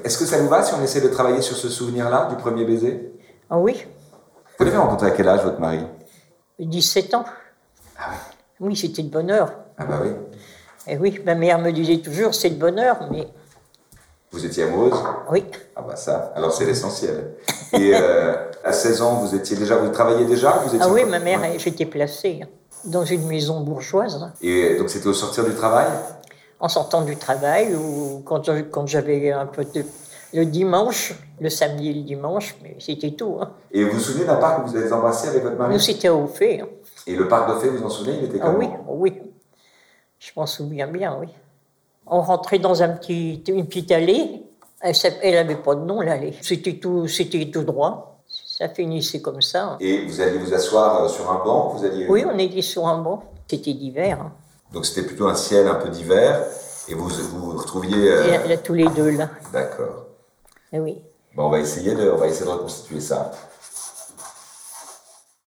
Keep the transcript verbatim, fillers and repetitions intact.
Est-ce que ça vous va si on essaie de travailler sur ce souvenir-là, du premier baiser? Ah oui. Vous l'avez rencontré à quel âge, votre mari? dix-sept ans. Ah oui. Oui, c'était de bonheur. Ah bah oui. Et oui, ma mère me disait toujours, c'est de bonheur, mais... Vous étiez amoureuse? Oui. Ah bah ça, alors c'est l'essentiel. Et euh, à seize ans, vous étiez déjà, vous travailliez déjà vous étiez Ah oui, encore... ma mère, ouais. j'étais placée dans une maison bourgeoise. Et donc c'était au sortir du travail? En sortant du travail, ou quand, quand j'avais un peu de... Le dimanche, le samedi et le dimanche, mais c'était tout. Hein. Et vous vous souvenez d'un parc où vous avez embrassé avec votre mari? Nous, c'était au fait. Hein. Et le parc de fées, vous en souvenez, il était Ah comment? oui, oui. Je m'en souviens bien, oui. On rentrait dans un petit, une petite allée. Elle n'avait pas de nom, l'allée. C'était tout, c'était tout droit. Ça finissait comme ça. Hein. Et vous alliez vous asseoir sur un banc? Vous alliez... Oui, on était sur un banc. C'était d'hiver. Hein. Donc c'était plutôt un ciel un peu d'hiver. Et vous vous, vous retrouviez... Euh... Et là, là, tous les deux, là. D'accord. Et oui. Bon, on va essayer de, on va essayer de reconstituer ça.